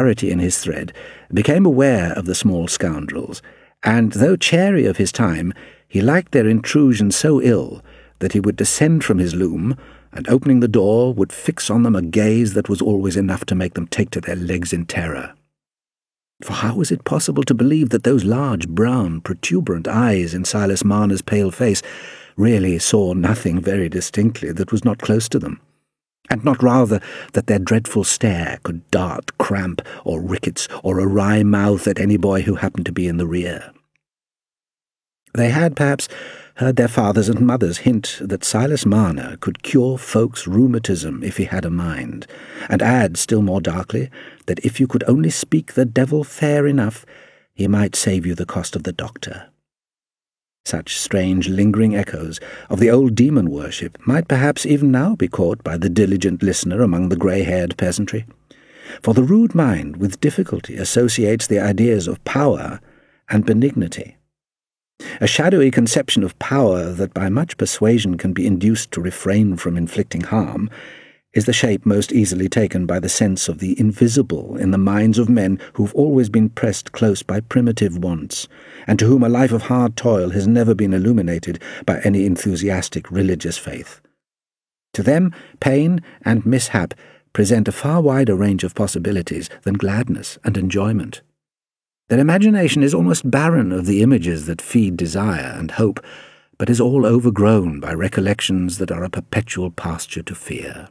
clarity in his thread, became aware of the small scoundrels, and though chary of his time, he liked their intrusion so ill that he would descend from his loom, and opening the door would fix on them a gaze that was always enough to make them take to their legs in terror. For how was it possible to believe that those large, brown, protuberant eyes in Silas Marner's pale face really saw nothing very distinctly that was not close to them, and not rather that their dreadful stare could dart cramp or rickets or a wry mouth at any boy who happened to be in the rear? They had perhaps heard their fathers and mothers hint that Silas Marner could cure folks' rheumatism if he had a mind, and add still more darkly that if you could only speak the devil fair enough, he might save you the cost of the doctor. Such strange lingering echoes of the old demon worship might perhaps even now be caught by the diligent listener among the grey-haired peasantry, for the rude mind with difficulty associates the ideas of power and benignity. A shadowy conception of power that by much persuasion can be induced to refrain from inflicting harm is the shape most easily taken by the sense of the invisible in the minds of men who've always been pressed close by primitive wants, and to whom a life of hard toil has never been illuminated by any enthusiastic religious faith. To them, pain and mishap present a far wider range of possibilities than gladness and enjoyment. Their imagination is almost barren of the images that feed desire and hope, but is all overgrown by recollections that are a perpetual pasture to fear.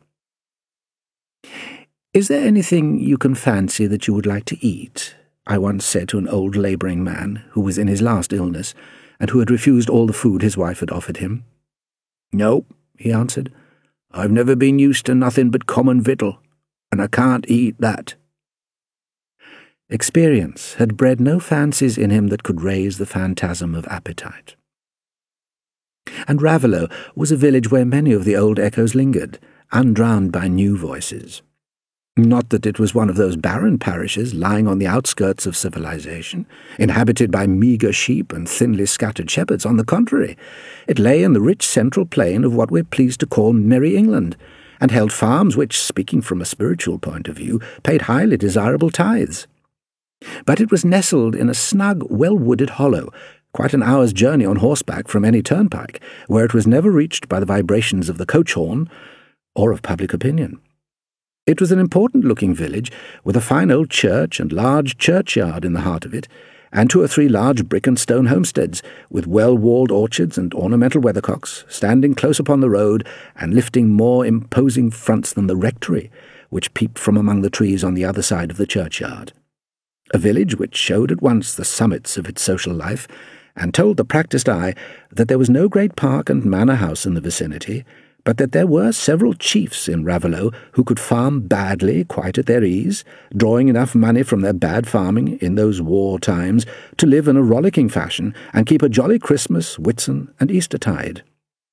"Is there anything you can fancy that you would like to eat?" I once said to an old labouring man who was in his last illness, and who had refused all the food his wife had offered him. "No," he answered, "I've never been used to nothing but common victual, and I can't eat that." Experience had bred no fancies in him that could raise the phantasm of appetite. And Raveloe was a village where many of the old echoes lingered, undrowned by new voices. Not that it was one of those barren parishes lying on the outskirts of civilization, inhabited by meagre sheep and thinly scattered shepherds. On the contrary, it lay in the rich central plain of what we're pleased to call Merry England, and held farms which, speaking from a spiritual point of view, paid highly desirable tithes. But it was nestled in a snug, well-wooded hollow, quite an hour's journey on horseback from any turnpike, where it was never reached by the vibrations of the coach horn or of public opinion. It was an important-looking village, with a fine old church and large churchyard in the heart of it, and 2 or 3 large brick and stone homesteads, with well-walled orchards and ornamental weathercocks, standing close upon the road and lifting more imposing fronts than the rectory, which peeped from among the trees on the other side of the churchyard. A village which showed at once the summits of its social life, and told the practised eye that there was no great park and manor house in the vicinity, but that there were several chiefs in Raveloe who could farm badly quite at their ease, drawing enough money from their bad farming in those war times to live in a rollicking fashion and keep a jolly Christmas, Whitsun, and Eastertide.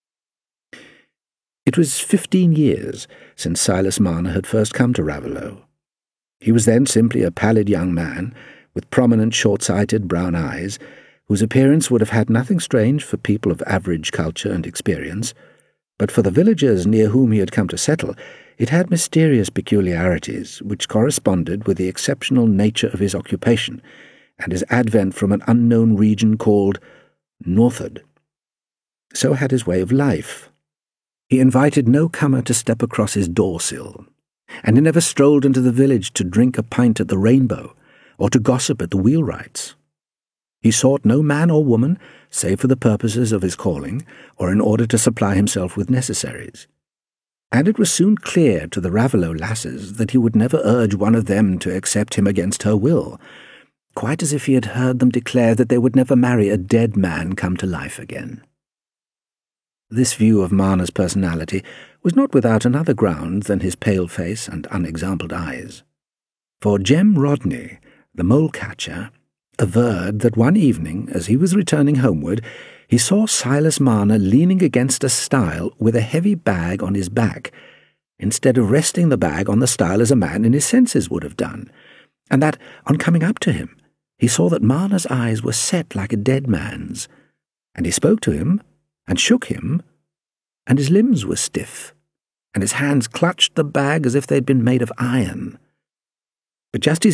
It was 15 years since Silas Marner had first come to Raveloe. He was then simply a pallid young man, with prominent short-sighted brown eyes, whose appearance would have had nothing strange for people of average culture and experience, but for the villagers near whom he had come to settle, it had mysterious peculiarities which corresponded with the exceptional nature of his occupation and his advent from an unknown region called Northard. So had his way of life. He invited no comer to step across his door-sill, and he never strolled into the village to drink a pint at the Rainbow or to gossip at the wheelwrights. He sought no man or woman save for the purposes of his calling or in order to supply himself with necessaries. And it was soon clear to the Raveloe lasses that he would never urge one of them to accept him against her will, quite as if he had heard them declare that they would never marry a dead man come to life again. This view of Marner's personality was not without another ground than his pale face and unexampled eyes. For Jem Rodney, the mole-catcher, averred that one evening, as he was returning homeward, he saw Silas Marner leaning against a stile with a heavy bag on his back, instead of resting the bag on the stile as a man in his senses would have done, and that, on coming up to him, he saw that Marner's eyes were set like a dead man's, and he spoke to him, and shook him, and his limbs were stiff, and his hands clutched the bag as if they'd been made of iron. But just as